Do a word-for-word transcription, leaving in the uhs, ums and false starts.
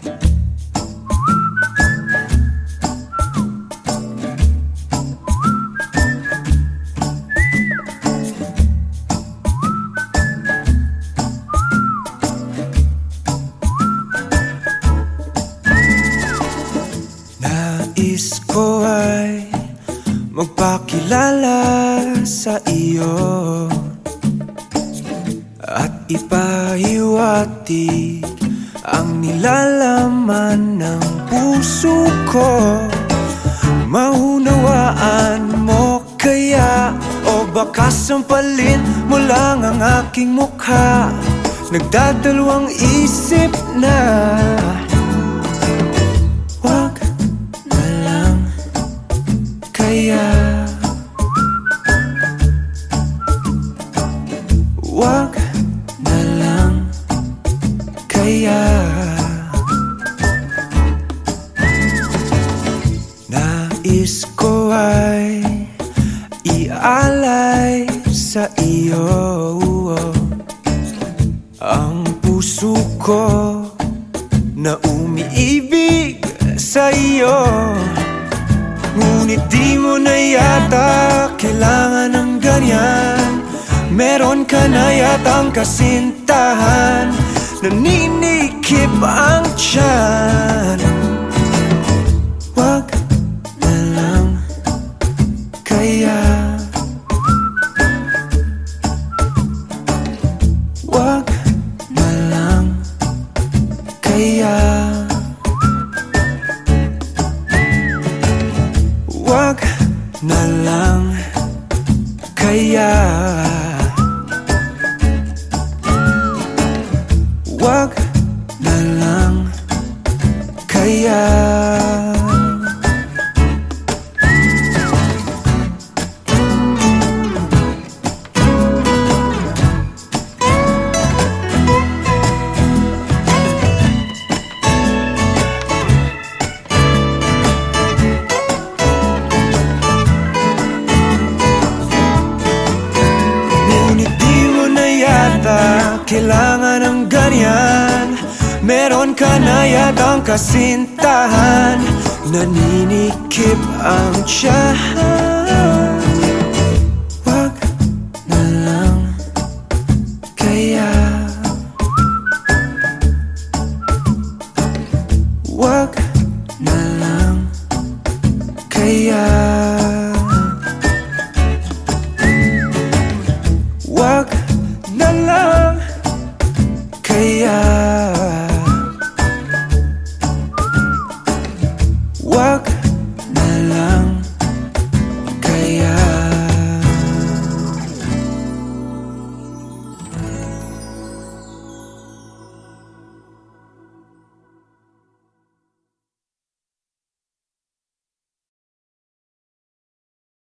Nais ko ay magpakilala sa iyo at ipahiwatig ang nilalaman ng puso ko. Maunawaan mo kaya, o baka sampalin mo lang ang aking mukha? Nagdadalawang isip na. Wag na lang kaya, wag na lang kaya. Nais ko ay ialay sa iyo ang puso ko na umiibig sa iyo. Ngunit di mo na yata kailangan ng ganyan. Meron ka na yatang kasintahan, naninikip ang tiyan. Wag na lang kaya, wag na lang kaya, wag na lang kaya, wag na lang kaya. Kailangan ng ganyan. Meron ka na yatang kasintahan, naninikip ang tiyan.